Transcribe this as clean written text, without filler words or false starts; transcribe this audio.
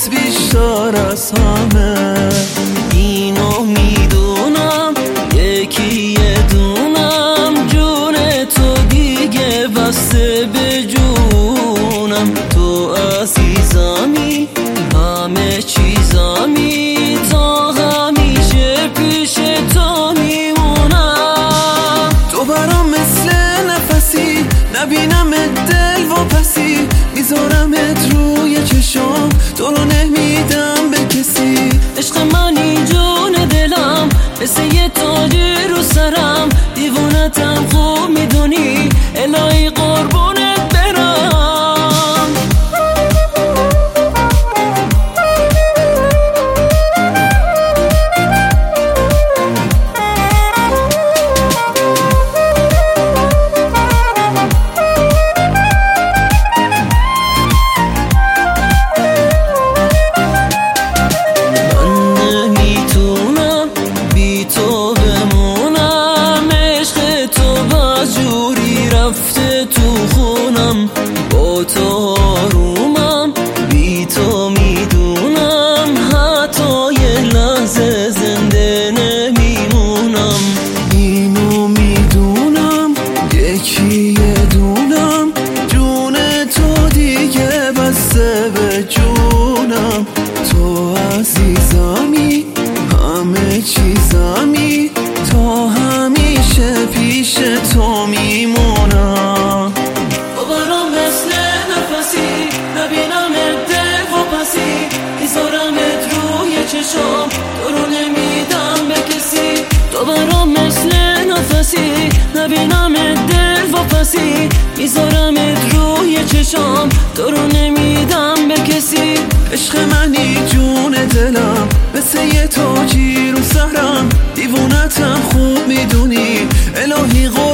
بیشتر از همه. اینو میدونم یکی دونم، جون تو دیگه بسته به جونم. تو عزیزمی، همه چیزمی، تا همیشه پیش تو میمونم. تو برام مثل نفسی، نبینم دل و پسی، میذارمت روی چشام، تو رو نمیدم به کسی. عشق منی جون دلم، مثل یه تاجی رو سرم، دیوونتم خوب میدونی، الهی قربونت برم. رفته تو خونم، با تو آرومم، بی تو میدونم حتی یه لحظه زنده نمیمونم. اینو میدونم یکی دونم، جون تو دیگه بسته به جونم. تو عزیزمی، همه چیزمی، تا همیشه پیش تو میمونم. تو برام مثل نفسی، نبینم دل و پسی، میذارمت روی چشام، تو رو نمیدم به کسی. تو برام مثل نفسی، نبینم دل و پسی، میذارمت روی چشام، تو رو نمیدم به کسی. عشق منی جون دلم، مثل یه تاجی رو سرم، دیوونتم خوب میدونی، الهی